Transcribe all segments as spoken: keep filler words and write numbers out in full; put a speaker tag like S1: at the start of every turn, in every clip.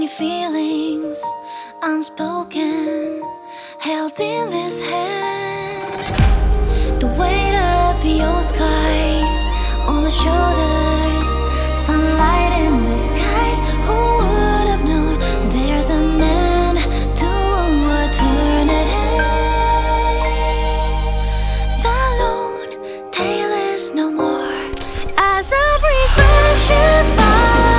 S1: feelings unspoken, held in this hand. The weight of the old skies on my shoulders, sunlight in the skies. Who would have known there's an end to eternity? The lone tale is no more as a breeze brushes by.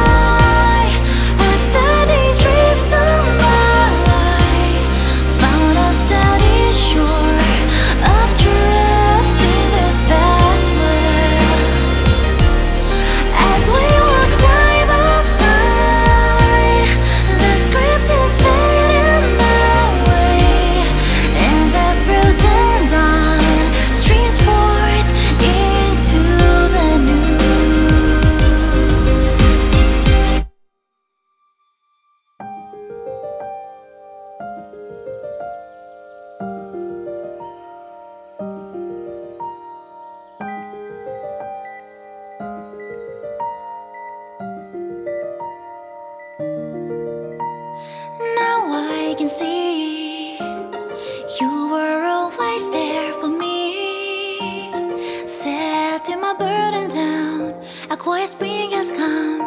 S1: I can see you were always there for me, setting my burden down. A quiet spring has come.